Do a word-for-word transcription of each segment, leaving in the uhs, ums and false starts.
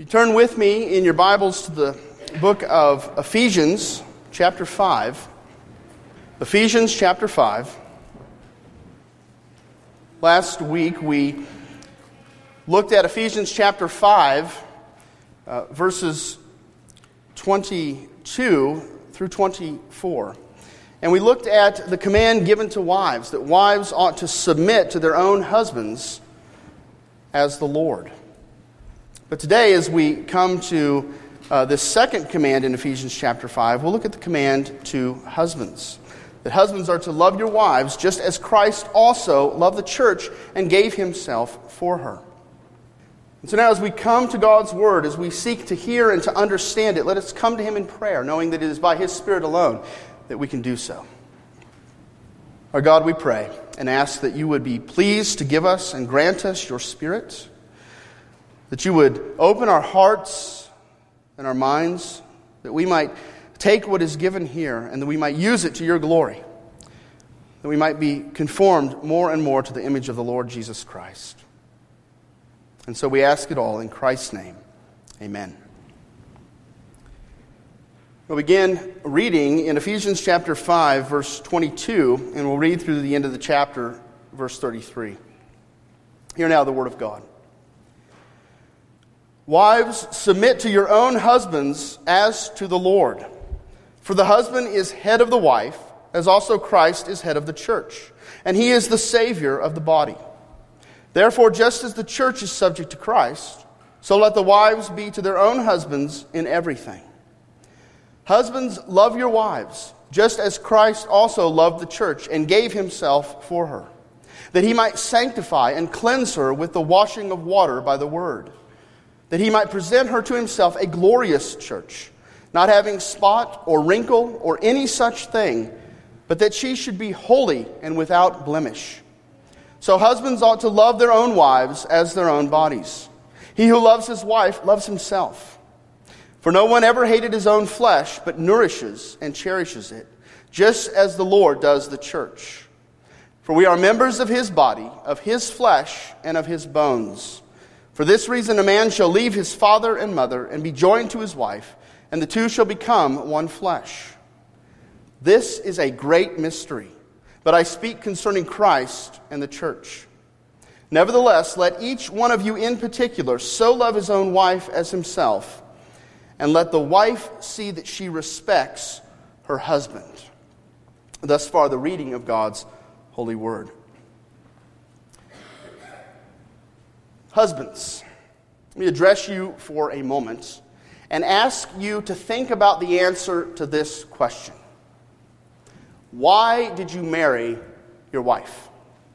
You turn with me in your Bibles to the book of Ephesians, chapter five. Ephesians, chapter five. Last week we looked at Ephesians, chapter five, uh, verses twenty-two through twenty-four. And we looked at the command given to wives, that wives ought to submit to their own husbands as the Lord. But today, as we come to uh, this second command in Ephesians chapter five, we'll look at the command to husbands. That husbands are to love your wives just as Christ also loved the church and gave himself for her. And so now as we come to God's word, as we seek to hear and to understand it, let us come to him in prayer, knowing that it is by his Spirit alone that we can do so. Our God, we pray and ask that you would be pleased to give us and grant us your Spirit, that you would open our hearts and our minds, that we might take what is given here and that we might use it to your glory, that we might be conformed more and more to the image of the Lord Jesus Christ. And so we ask it all in Christ's name. Amen. We'll begin reading in Ephesians chapter five, verse twenty-two, and we'll read through the end of the chapter, verse thirty-three. Hear now the word of God. Wives, submit to your own husbands as to the Lord. For the husband is head of the wife, as also Christ is head of the church, and he is the Savior of the body. Therefore, just as the church is subject to Christ, so let the wives be to their own husbands in everything. Husbands, love your wives, just as Christ also loved the church and gave himself for her, that he might sanctify and cleanse her with the washing of water by the word, that he might present her to himself a glorious church, not having spot or wrinkle or any such thing, but that she should be holy and without blemish. So husbands ought to love their own wives as their own bodies. He who loves his wife loves himself. For no one ever hated his own flesh, but nourishes and cherishes it, just as the Lord does the church. For we are members of his body, of his flesh, and of his bones. For this reason a man shall leave his father and mother, and be joined to his wife, and the two shall become one flesh. This is a great mystery, but I speak concerning Christ and the church. Nevertheless, let each one of you in particular so love his own wife as himself, and let the wife see that she respects her husband. Thus far, the reading of God's holy word. Husbands, let me address you for a moment and ask you to think about the answer to this question. Why did you marry your wife?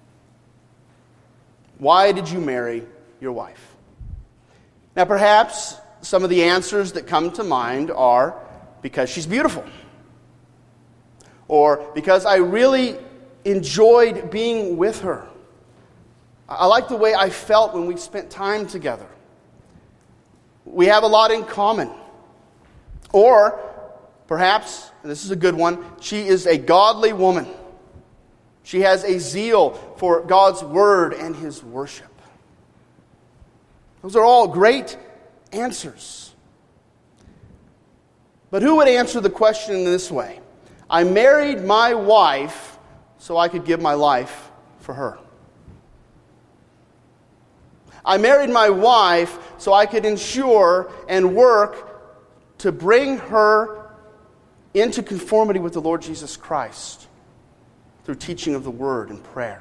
Why did you marry your wife? Now, perhaps some of the answers that come to mind are because she's beautiful, or because I really enjoyed being with her. I like the way I felt when we spent time together. We have a lot in common. Or perhaps, and this is a good one, she is a godly woman. She has a zeal for God's word and his worship. Those are all great answers. But who would answer the question in this way? I married my wife so I could give my life for her. I married my wife so I could ensure and work to bring her into conformity with the Lord Jesus Christ through teaching of the word and prayer.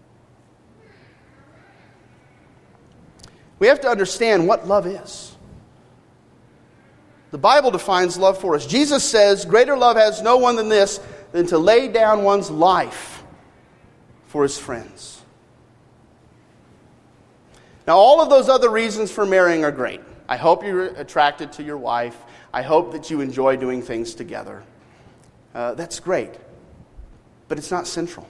We have to understand what love is. The Bible defines love for us. Jesus says, greater love has no one than this, than to lay down one's life for his friends. Now, all of those other reasons for marrying are great. I hope you're attracted to your wife. I hope that you enjoy doing things together. Uh, that's great. But it's not central.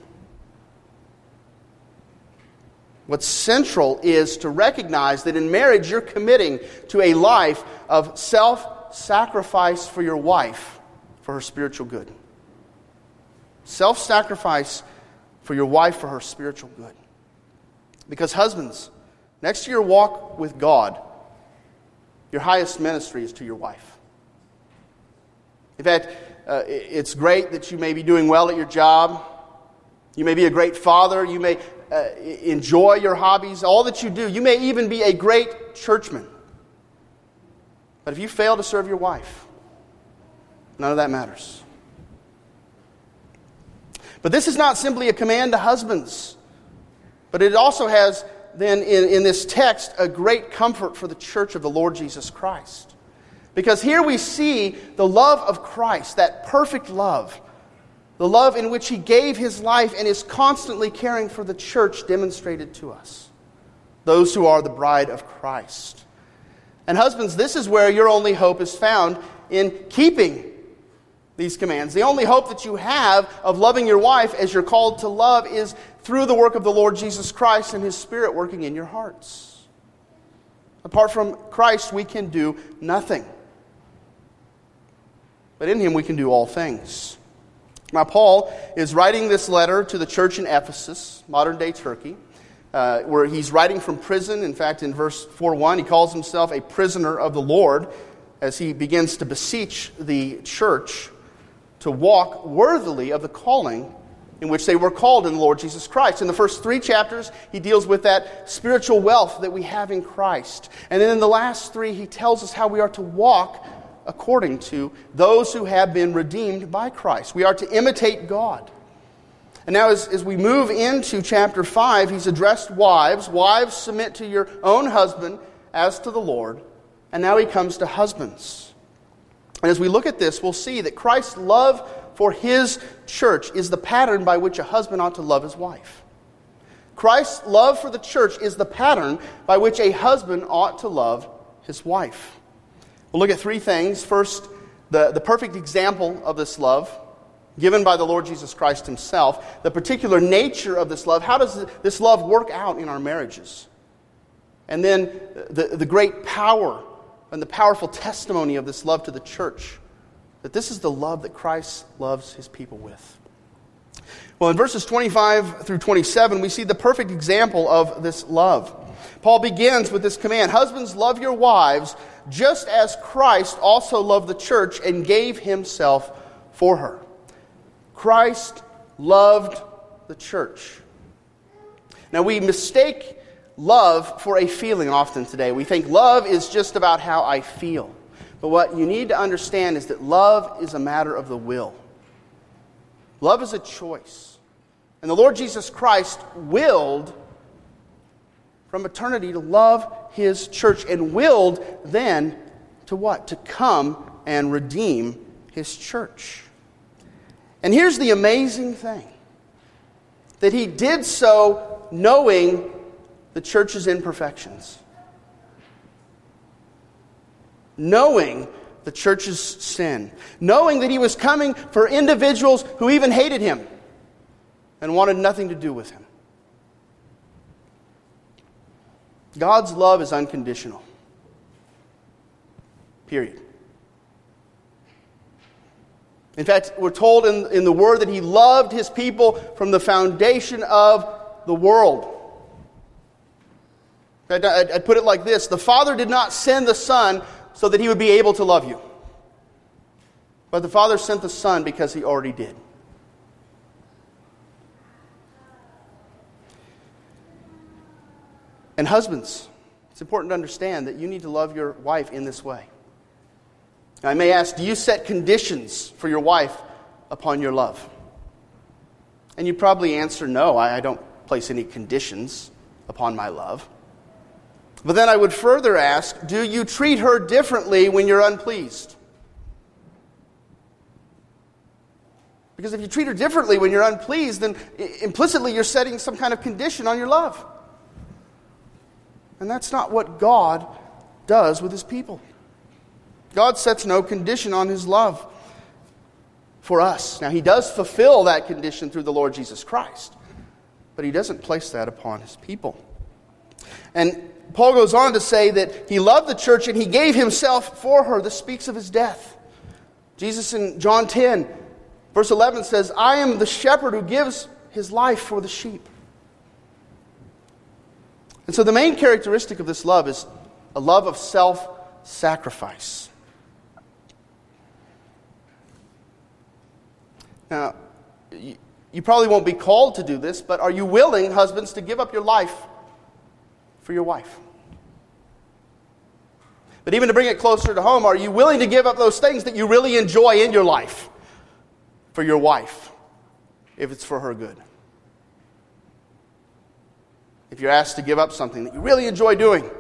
What's central is to recognize that in marriage you're committing to a life of self-sacrifice for your wife for her spiritual good. Self-sacrifice for your wife for her spiritual good. Because husbands, next to your walk with God, your highest ministry is to your wife. In fact, uh, it's great that you may be doing well at your job. You may be a great father. You may uh, enjoy your hobbies, all that you do. You may even be a great churchman. But if you fail to serve your wife, none of that matters. But this is not simply a command to husbands, but it also has then in, in this text a great comfort for the church of the Lord Jesus Christ. Because here we see the love of Christ, that perfect love, the love in which He gave His life and is constantly caring for the church demonstrated to us, those who are the bride of Christ. And husbands, this is where your only hope is found, in keeping these commands. The only hope that you have of loving your wife as you're called to love is through the work of the Lord Jesus Christ and His Spirit working in your hearts. Apart from Christ, we can do nothing. But in Him we can do all things. Now, Paul is writing this letter to the church in Ephesus, modern-day Turkey, uh, where he's writing from prison. In fact, in verse four one, he calls himself a prisoner of the Lord as he begins to beseech the church to walk worthily of the calling in which they were called in the Lord Jesus Christ. In the first three chapters, he deals with that spiritual wealth that we have in Christ. And then in the last three, he tells us how we are to walk according to those who have been redeemed by Christ. We are to imitate God. And now as, as we move into chapter five, he's addressed wives. Wives, submit to your own husband as to the Lord. And now he comes to husbands. And as we look at this, we'll see that Christ's love for His church is the pattern by which a husband ought to love his wife. Christ's love for the church is the pattern by which a husband ought to love his wife. We'll look at three things. First, the, the perfect example of this love given by the Lord Jesus Christ Himself. The particular nature of this love. How does this love work out in our marriages? And then the, the great power and the powerful testimony of this love to the church, that this is the love that Christ loves His people with. Well, in verses twenty-five through twenty-seven, we see the perfect example of this love. Paul begins with this command, husbands, love your wives, just as Christ also loved the church and gave Himself for her. Christ loved the church. Now, we mistake love for a feeling often today. We think love is just about how I feel. But what you need to understand is that love is a matter of the will. Love is a choice. And the Lord Jesus Christ willed from eternity to love His church, and willed then to what? To come and redeem His church. And here's the amazing thing, that He did so knowing the church's imperfections. Knowing the church's sin. Knowing that He was coming for individuals who even hated Him and wanted nothing to do with Him. God's love is unconditional. Period. In fact, we're told in, in the Word that He loved His people from the foundation of the world. I'd, I'd put it like this. The Father did not send the Son so that He would be able to love you. But the Father sent the Son because He already did. And husbands, it's important to understand that you need to love your wife in this way. Now, I may ask, do you set conditions for your wife upon your love? And you probably answer, no, I, I don't place any conditions upon my love. But then I would further ask, do you treat her differently when you're unpleased? Because if you treat her differently when you're unpleased, then implicitly you're setting some kind of condition on your love. And that's not what God does with His people. God sets no condition on His love for us. Now, He does fulfill that condition through the Lord Jesus Christ, but He doesn't place that upon His people. And Paul goes on to say that He loved the church and He gave Himself for her. This speaks of His death. Jesus in John ten, verse eleven says, I am the shepherd who gives his life for the sheep. And so the main characteristic of this love is a love of self sacrifice. Now, you, you probably won't be called to do this, but are you willing, husbands, to give up your life for your wife? But even to bring it closer to home, are you willing to give up those things that you really enjoy in your life for your wife, if it's for her good? If you're asked to give up something that you really enjoy doing.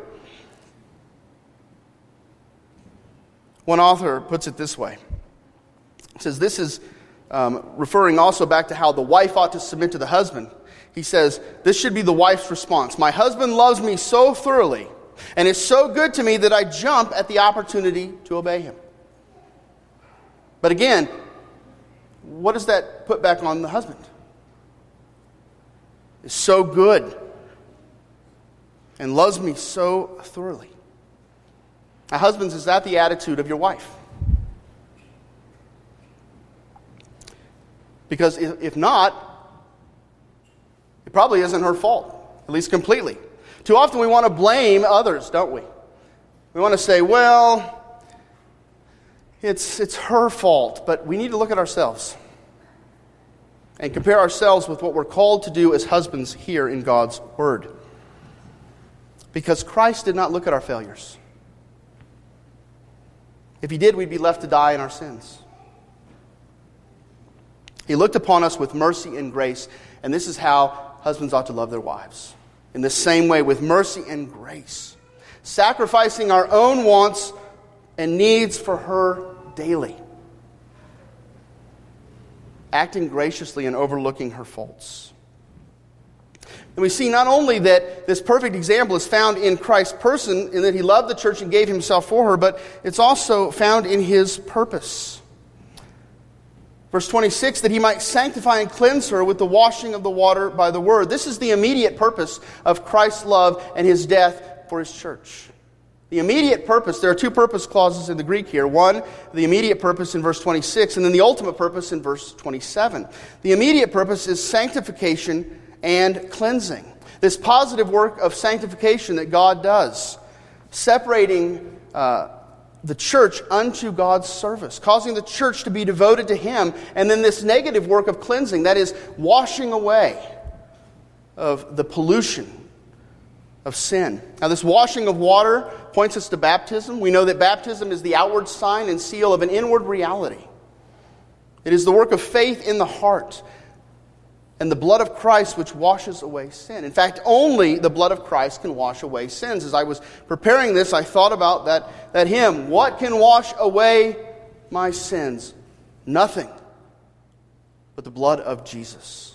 One author puts it this way. He says this is um, referring also back to how the wife ought to submit to the husband. He says, this should be the wife's response. My husband loves me so thoroughly and is so good to me that I jump at the opportunity to obey him. But again, what does that put back on the husband? Is so good and loves me so thoroughly. Now, husbands, is that the attitude of your wife? Because if, if not, it probably isn't her fault, at least completely. Too often we want to blame others, don't we? We want to say, well, it's, it's her fault, but we need to look at ourselves and compare ourselves with what we're called to do as husbands here in God's Word. Because Christ did not look at our failures. If he did, we'd be left to die in our sins. He looked upon us with mercy and grace, and this is how husbands ought to love their wives. In the same way, with mercy and grace, sacrificing our own wants and needs for her daily, acting graciously and overlooking her faults. And we see not only that this perfect example is found in Christ's person, in that he loved the church and gave himself for her, but it's also found in his purpose. Verse twenty-six, that he might sanctify and cleanse her with the washing of the water by the word. This is the immediate purpose of Christ's love and his death for his church. The immediate purpose, there are two purpose clauses in the Greek here. One, the immediate purpose in verse twenty-six, and then the ultimate purpose in verse twenty-seven. The immediate purpose is sanctification and cleansing. This positive work of sanctification that God does, separating uh, the church unto God's service, causing the church to be devoted to him, and then this negative work of cleansing, that is washing away of the pollution of sin. Now, this washing of water points us to baptism. We know that baptism is the outward sign and seal of an inward reality. It is the work of faith in the heart and the blood of Christ which washes away sin. In fact, only the blood of Christ can wash away sins. As I was preparing this, I thought about that, that hymn, what can wash away my sins? Nothing but the blood of Jesus.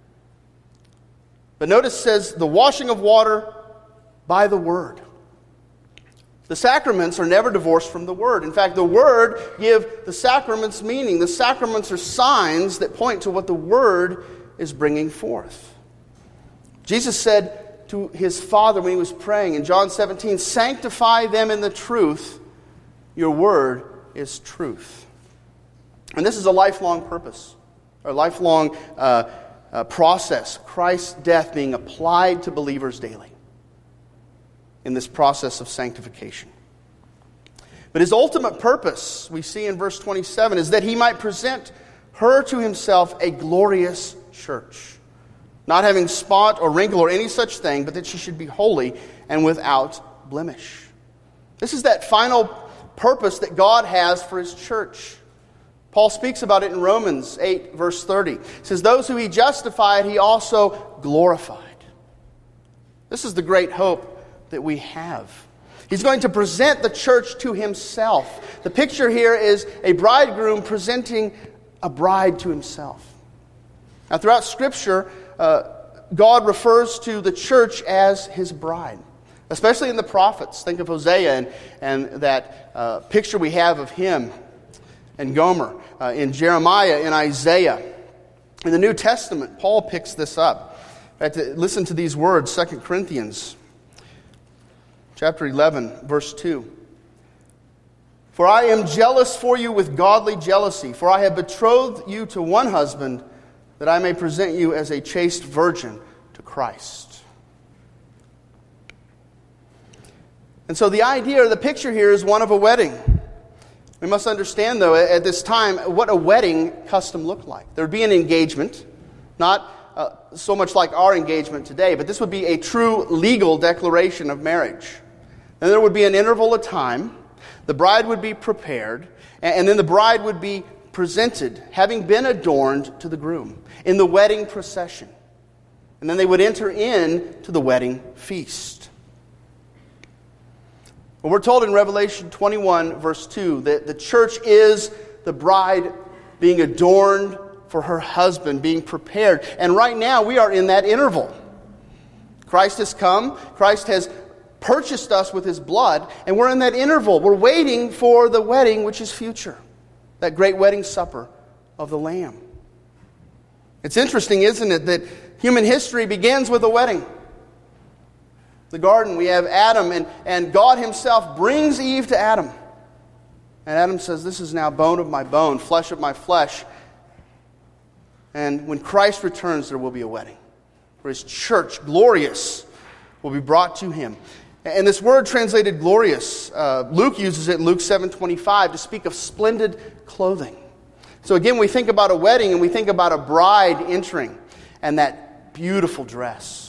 But notice it says the washing of water by the Word. The sacraments are never divorced from the Word. In fact, the Word give the sacraments meaning. The sacraments are signs that point to what the Word is bringing forth. Jesus said to his Father when he was praying in John seventeen, sanctify them in the truth. Your word is truth. And this is a lifelong purpose, a lifelong uh, uh, process. Christ's death being applied to believers daily in this process of sanctification. But his ultimate purpose, we see in verse twenty-seven, is that he might present her to himself a glorious church, not having spot or wrinkle or any such thing, but that she should be holy and without blemish. This is that final purpose that God has for his church. Paul speaks about it in Romans eight, verse thirty. It says, those who he justified, he also glorified. This is the great hope that we have. He's going to present the church to himself. The picture here is a bridegroom presenting a bride to himself. Now, throughout Scripture, uh, God refers to the church as his bride, especially in the prophets. Think of Hosea and, and that uh, picture we have of him and Gomer. Uh, in Jeremiah, in Isaiah. In the New Testament, Paul picks this up. In fact, listen to these words, Second Corinthians chapter eleven, verse two. For I am jealous for you with godly jealousy, for I have betrothed you to one husband, that I may present you as a chaste virgin to Christ. And so the idea or the picture here is one of a wedding. We must understand, though, at this time, what a wedding custom looked like. There would be an engagement, not uh, so much like our engagement today, but this would be a true legal declaration of marriage. Then there would be an interval of time. The bride would be prepared, and then the bride would be presented, having been adorned to the groom, in the wedding procession. And then they would enter in to the wedding feast. Well, we're told in Revelation twenty-one, verse two, that the church is the bride being adorned for her husband, being prepared. And right now, we are in that interval. Christ has come. Christ has purchased us with His blood. And we're in that interval. We're waiting for the wedding, which is future. That great wedding supper of the Lamb. It's interesting, isn't it, that human history begins with a wedding. The garden, we have Adam, and, and God Himself brings Eve to Adam. And Adam says, this is now bone of my bone, flesh of my flesh. And when Christ returns, there will be a wedding, where His church, glorious, will be brought to Him. And this word translated glorious, uh, Luke uses it in Luke seven twenty-five to speak of splendid clothing. So again, we think about a wedding, and we think about a bride entering, and that beautiful dress.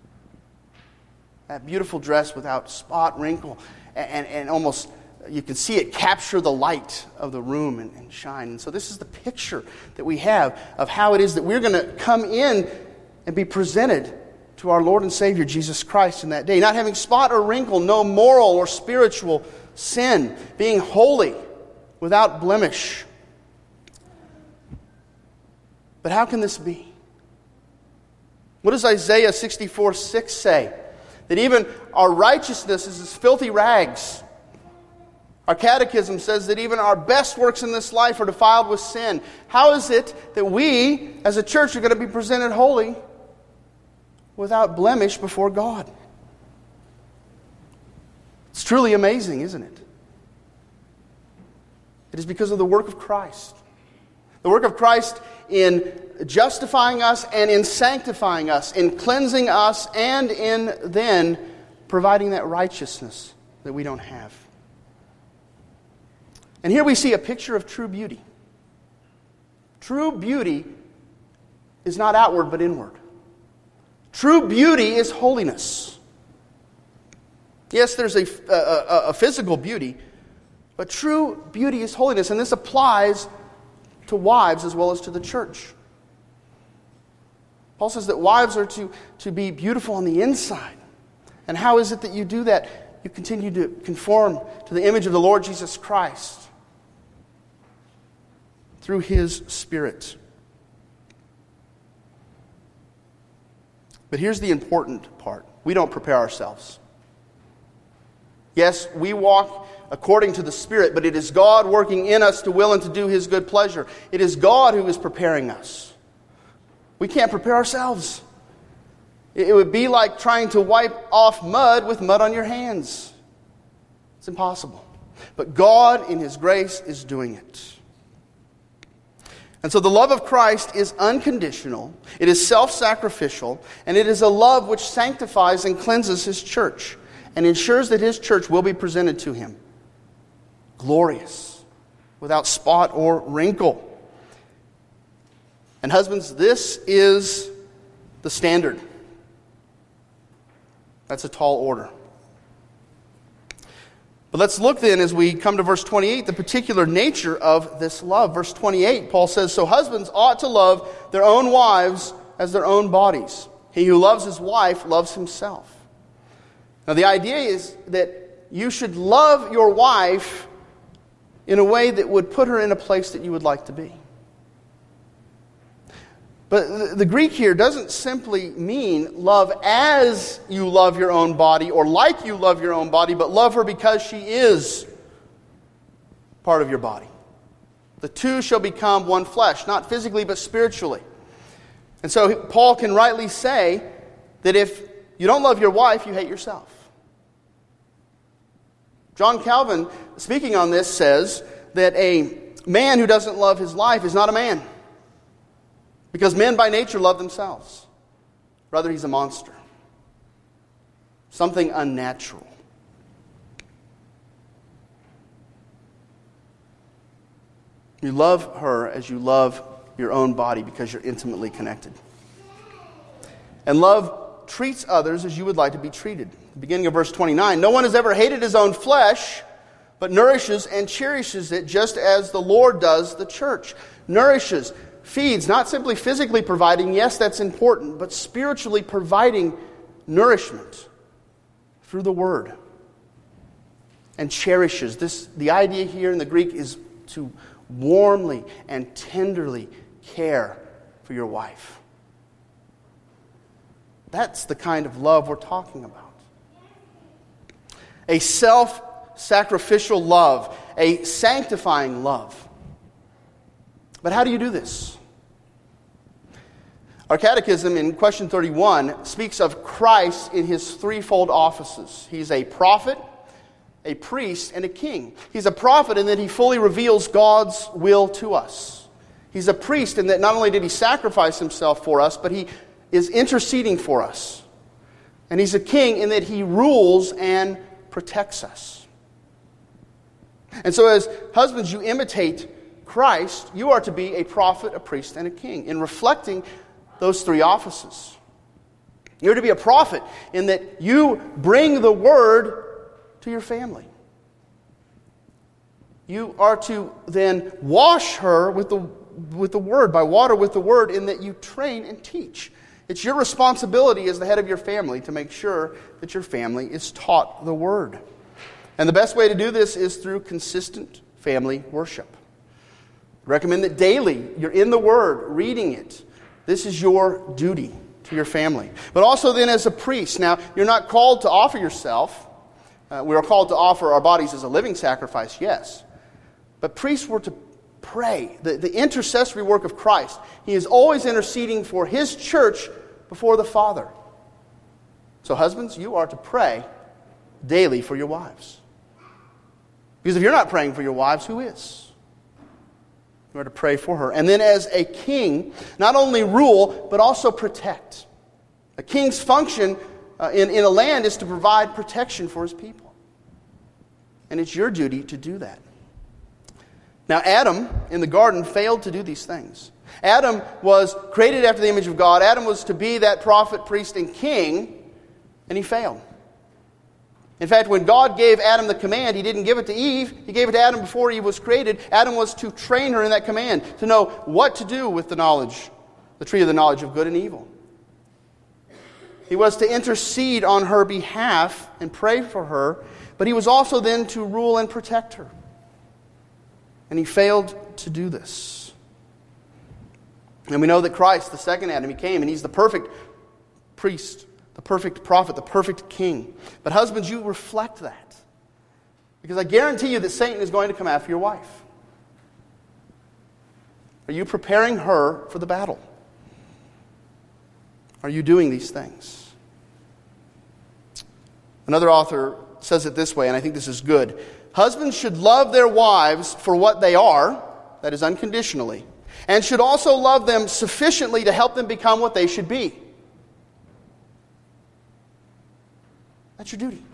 That beautiful dress without spot, wrinkle, and, and almost, you can see it capture the light of the room and, and shine. And so this is the picture that we have of how it is that we're going to come in and be presented to our Lord and Savior Jesus Christ in that day. Not having spot or wrinkle, no moral or spiritual sin, being holy, without blemish. But how can this be? What does Isaiah sixty-four six say? That even our righteousness is as filthy rags. Our catechism says that even our best works in this life are defiled with sin. How is it that we, as a church, are going to be presented holy without blemish before God? It's truly amazing, isn't it? It is because of the work of Christ. The work of Christ in justifying us and in sanctifying us, in cleansing us, and in then providing that righteousness that we don't have. And here we see a picture of true beauty. True beauty is not outward but inward. True beauty is holiness. Yes, there's a, a, a physical beauty, but true beauty is holiness, and this applies to wives as well as to the church. Paul says that wives are to, to be beautiful on the inside. And how is it that you do that? You continue to conform to the image of the Lord Jesus Christ through His Spirit. But here's the important part. We don't prepare ourselves. Yes, we walk according to the Spirit, but it is God working in us to will and to do His good pleasure. It is God who is preparing us. We can't prepare ourselves. It would be like trying to wipe off mud with mud on your hands. It's impossible. But God, in His grace, is doing it. And so the love of Christ is unconditional, it is self-sacrificial, and it is a love which sanctifies and cleanses His church and ensures that His church will be presented to Him glorious, without spot or wrinkle. And husbands, this is the standard. That's a tall order. But let's look then, as we come to verse twenty-eight, the particular nature of this love. Verse twenty-eight, Paul says, "So husbands ought to love their own wives as their own bodies. He who loves his wife loves himself." Now the idea is that you should love your wife in a way that would put her in a place that you would like to be. But the Greek here doesn't simply mean love as you love your own body or like you love your own body, but love her because she is part of your body. The two shall become one flesh, not physically but spiritually. And so Paul can rightly say that if you don't love your wife, you hate yourself. John Calvin, speaking on this, says that a man who doesn't love his wife is not a man. Because men by nature love themselves. Rather, he's a monster. Something unnatural. You love her as you love your own body because you're intimately connected. And love treats others as you would like to be treated. Beginning of verse twenty-nine, no one has ever hated his own flesh, but nourishes and cherishes it just as the Lord does the church. Nourishes, feeds, not simply physically providing, yes, that's important, but spiritually providing nourishment through the Word. And cherishes. This, the idea here in the Greek is to warmly and tenderly care for your wife. That's the kind of love we're talking about. A self-sacrificial love, a sanctifying love. But how do you do this? Our catechism in question thirty-one speaks of Christ in his threefold offices. He's a prophet, a priest, and a king. He's a prophet in that he fully reveals God's will to us. He's a priest in that not only did he sacrifice himself for us, but he is interceding for us. And he's a king in that he rules and protects us. And so as husbands, you imitate Christ. You are to be a prophet, a priest, and a king in reflecting those three offices. You're to be a prophet in that you bring the word to your family. You are to then wash her with the, with the word, by water with the word, in that you train and teach. It's your responsibility as the head of your family to make sure that your family is taught the Word. And the best way to do this is through consistent family worship. I recommend that daily you're in the Word, reading it. This is your duty to your family. But also then as a priest. Now, you're not called to offer yourself. Uh, we are called to offer our bodies as a living sacrifice, yes. But priests were to pray. The, the intercessory work of Christ. He is always interceding for His church before the Father. So husbands, you are to pray daily for your wives. Because if you're not praying for your wives, who is? You are to pray for her. And then as a king, not only rule, but also protect. A king's function uh, in, in a land is to provide protection for his people. And it's your duty to do that. Now, Adam in the garden failed to do these things. Adam was created after the image of God. Adam was to be that prophet, priest, and king, and he failed. In fact, when God gave Adam the command, He didn't give it to Eve. He gave it to Adam before Eve was created. Adam was to train her in that command, to know what to do with the knowledge, the tree of the knowledge of good and evil. He was to intercede on her behalf and pray for her, but he was also then to rule and protect her. And he failed to do this. And we know that Christ, the second Adam, He came and He's the perfect priest, the perfect prophet, the perfect king. But husbands, you reflect that. Because I guarantee you that Satan is going to come after your wife. Are you preparing her for the battle? Are you doing these things? Another author says it this way, and I think this is good. Husbands should love their wives for what they are, that is unconditionally, and should also love them sufficiently to help them become what they should be. That's your duty.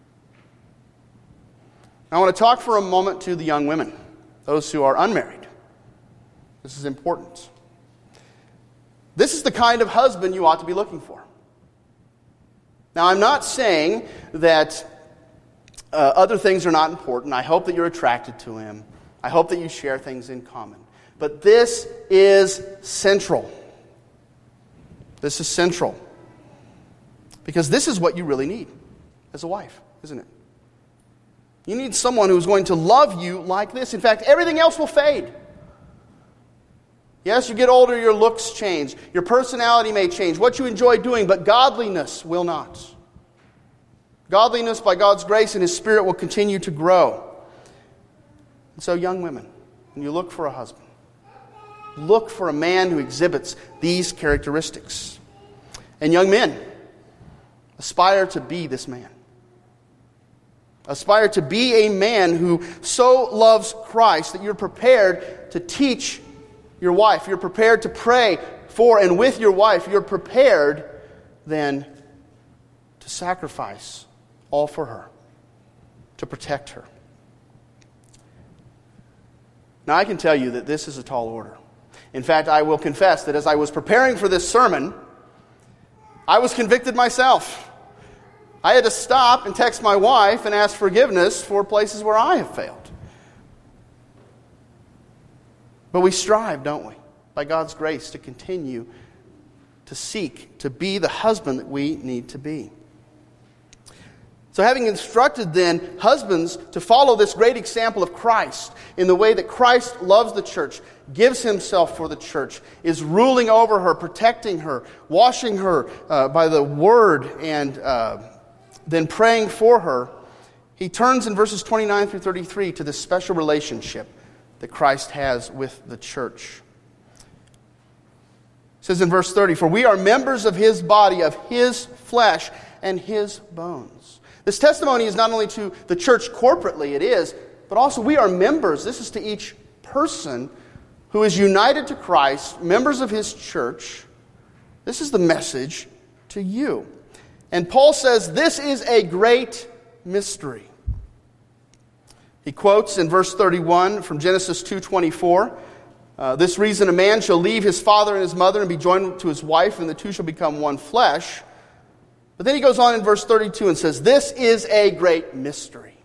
I want to talk for a moment to the young women, those who are unmarried. This is important. This is the kind of husband you ought to be looking for. Now, I'm not saying that uh, other things are not important. I hope that you're attracted to him. I hope that you share things in common. But this is central. This is central. Because this is what you really need as a wife, isn't it? You need someone who's going to love you like this. In fact, everything else will fade. Yes, you get older, your looks change. Your personality may change. What you enjoy doing, but godliness will not. Godliness, by God's grace and His Spirit, will continue to grow. And so, young women, when you look for a husband, look for a man who exhibits these characteristics. And young men, aspire to be this man. Aspire to be a man who so loves Christ that you're prepared to teach your wife. You're prepared to pray for and with your wife. You're prepared then to sacrifice all for her, to protect her. Now, I can tell you that this is a tall order. In fact, I will confess that as I was preparing for this sermon, I was convicted myself. I had to stop and text my wife and ask forgiveness for places where I have failed. But we strive, don't we, by God's grace, to continue to seek to be the husband that we need to be. So having instructed then husbands to follow this great example of Christ in the way that Christ loves the church, gives himself for the church, is ruling over her, protecting her, washing her uh, by the word, and uh, then praying for her, he turns in verses twenty-nine through thirty-three to this special relationship that Christ has with the church. It says in verse thirty, "For we are members of his body, of his flesh, and his bones." This testimony is not only to the church corporately, it is, but also we are members. This is to each person who is united to Christ, members of his church. This is the message to you. And Paul says this is a great mystery. He quotes in verse thirty-one from Genesis two twenty-four, uh, "This reason a man shall leave his father and his mother and be joined to his wife, and the two shall become one flesh." But then he goes on in verse thirty-two and says, "This is a great mystery."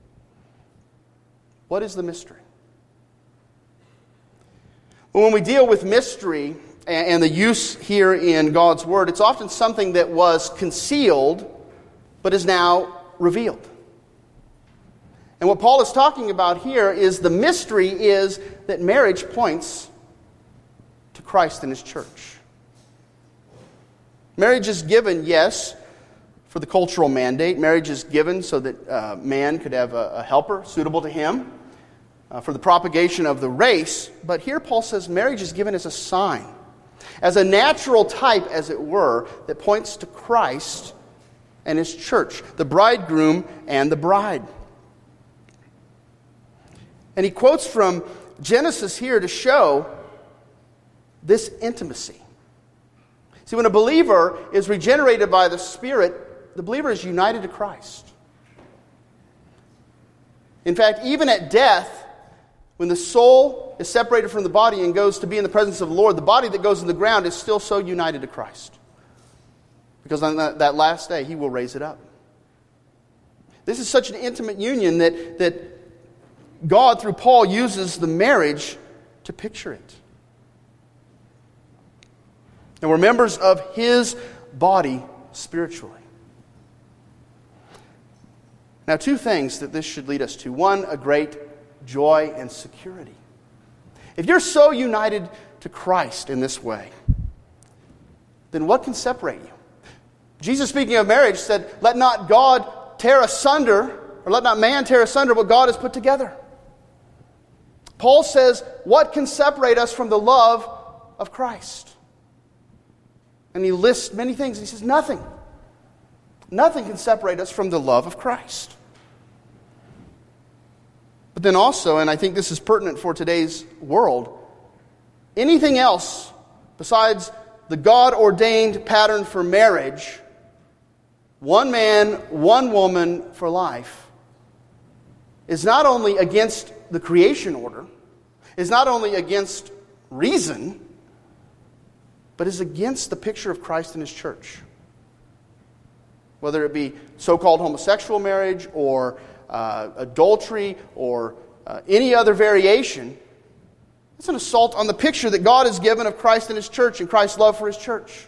What is the mystery? Well, when we deal with mystery and the use here in God's Word, it's often something that was concealed but is now revealed. And what Paul is talking about here is the mystery is that marriage points to Christ and his church. Marriage is given, yes, for the cultural mandate. Marriage is given so that uh, man could have a, a helper suitable to him, uh, for the propagation of the race. But here Paul says marriage is given as a sign, as a natural type, as it were, that points to Christ and his church, the bridegroom and the bride. And he quotes from Genesis here to show this intimacy. See, when a believer is regenerated by the Spirit, the believer is united to Christ. In fact, even at death, when the soul is separated from the body and goes to be in the presence of the Lord, the body that goes in the ground is still so united to Christ. Because on that, that last day, he will raise it up. This is such an intimate union that, that God, through Paul, uses the marriage to picture it. And we're members of his body spiritually. Now, two things that this should lead us to. One, a great joy and security. If you're so united to Christ in this way, then what can separate you? Jesus, speaking of marriage, said, "Let not God tear asunder, or let not man tear asunder what God has put together." Paul says, what can separate us from the love of Christ? And he lists many things. He says, nothing. Nothing can separate us from the love of Christ. But then also, and I think this is pertinent for today's world, anything else besides the God-ordained pattern for marriage, one man, one woman for life, is not only against the creation order, is not only against reason, but is against the picture of Christ and his church. Whether it be so-called homosexual marriage or uh, adultery or uh, any other variation, it's an assault on the picture that God has given of Christ and his church and Christ's love for his church.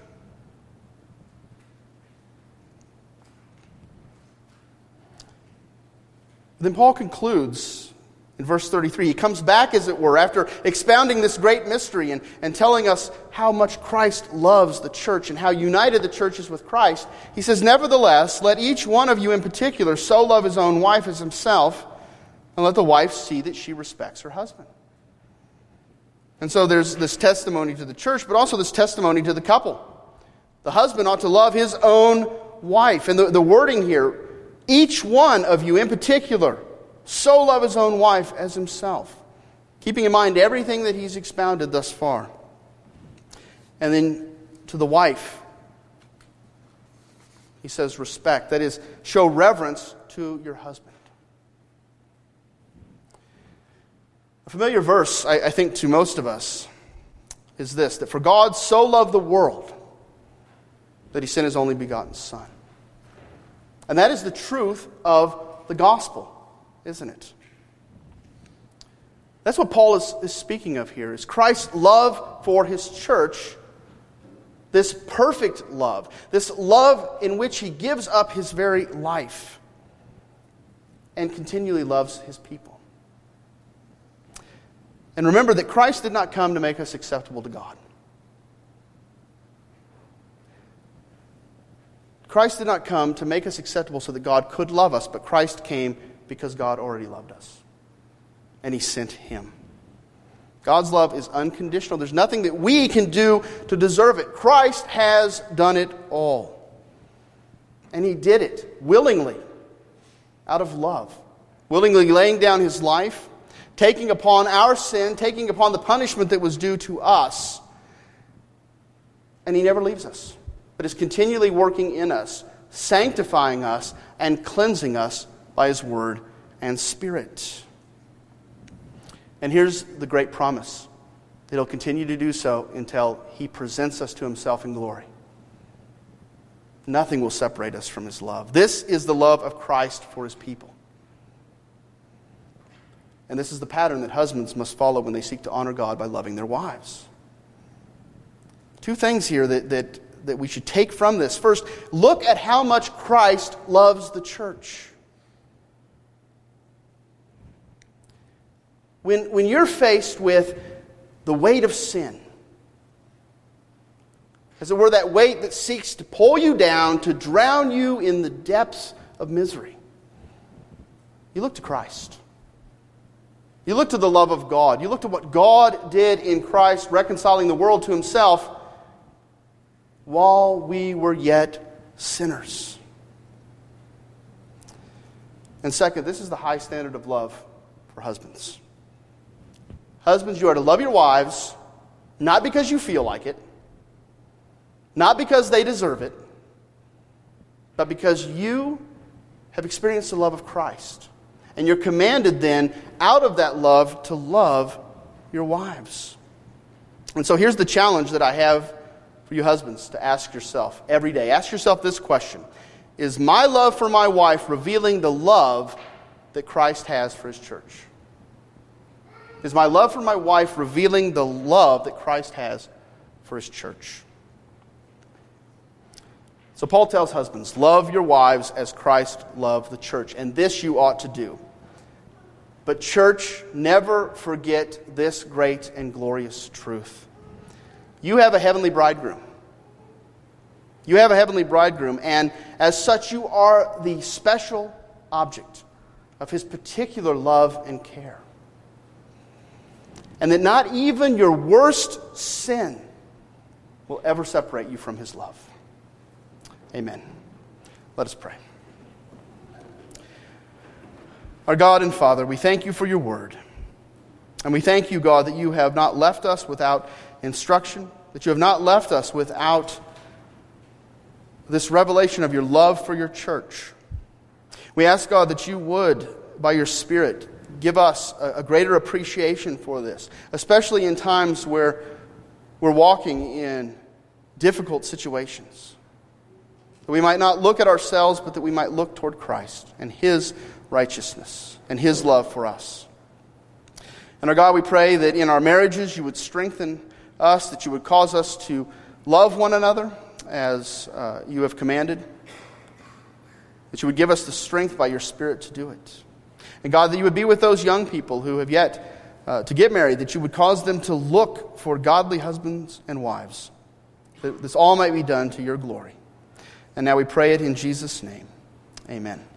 Then Paul concludes in verse thirty-three. He comes back, as it were, after expounding this great mystery and, and telling us how much Christ loves the church and how united the church is with Christ. He says, "Nevertheless, let each one of you in particular so love his own wife as himself, and let the wife see that she respects her husband." And so there's this testimony to the church, but also this testimony to the couple. The husband ought to love his own wife. And the, the wording here, each one of you in particular, so love his own wife as himself, keeping in mind everything that he's expounded thus far. And then to the wife, he says respect. That is, show reverence to your husband. familiar verse, I, I think, to most of us is this, that for God so loved the world that he sent his only begotten Son. And that is the truth of the gospel, isn't it? That's what Paul is, is speaking of here, is Christ's love for his church, this perfect love, this love in which he gives up his very life and continually loves his people. And remember that Christ did not come to make us acceptable to God. Christ did not come to make us acceptable so that God could love us, but Christ came because God already loved us. And he sent him. God's love is unconditional. There's nothing that we can do to deserve it. Christ has done it all. And he did it willingly, out of love. Willingly laying down his life, taking upon our sin, taking upon the punishment that was due to us. And he never leaves us, but is continually working in us, sanctifying us, and cleansing us by his word and Spirit. And here's the great promise, that he'll continue to do so until he presents us to himself in glory. Nothing will separate us from his love. This is the love of Christ for his people. And this is the pattern that husbands must follow when they seek to honor God by loving their wives. Two things here that, that, that we should take from this. First, look at how much Christ loves the church. When, when you're faced with the weight of sin, as it were, that weight that seeks to pull you down, to drown you in the depths of misery, you look to Christ. You look to the love of God. You look to what God did in Christ, reconciling the world to himself while we were yet sinners. And second, this is the high standard of love for husbands. Husbands, you are to love your wives, not because you feel like it, not because they deserve it, but because you have experienced the love of Christ. And you're commanded then, out of that love, to love your wives. And so here's the challenge that I have for you husbands to ask yourself every day. Ask yourself this question. Is my love for my wife revealing the love that Christ has for his church? Is my love for my wife revealing the love that Christ has for his church? So Paul tells husbands, love your wives as Christ loved the church. And this you ought to do. But church, never forget this great and glorious truth. You have a heavenly bridegroom. You have a heavenly bridegroom, and as such you are the special object of his particular love and care. And that not even your worst sin will ever separate you from his love. Amen. Let us pray. Our God and Father, we thank you for your word. And we thank you, God, that you have not left us without instruction, that you have not left us without this revelation of your love for your church. We ask, God, that you would, by your Spirit, give us a, a greater appreciation for this, especially in times where we're walking in difficult situations. That we might not look at ourselves, but that we might look toward Christ and his righteousness and his love for us. And our God, we pray that in our marriages you would strengthen us, that you would cause us to love one another as uh, you have commanded, that you would give us the strength by your Spirit to do it. And God, that you would be with those young people who have yet uh, to get married, that you would cause them to look for godly husbands and wives, that this all might be done to your glory. And now we pray it in Jesus' name. Amen.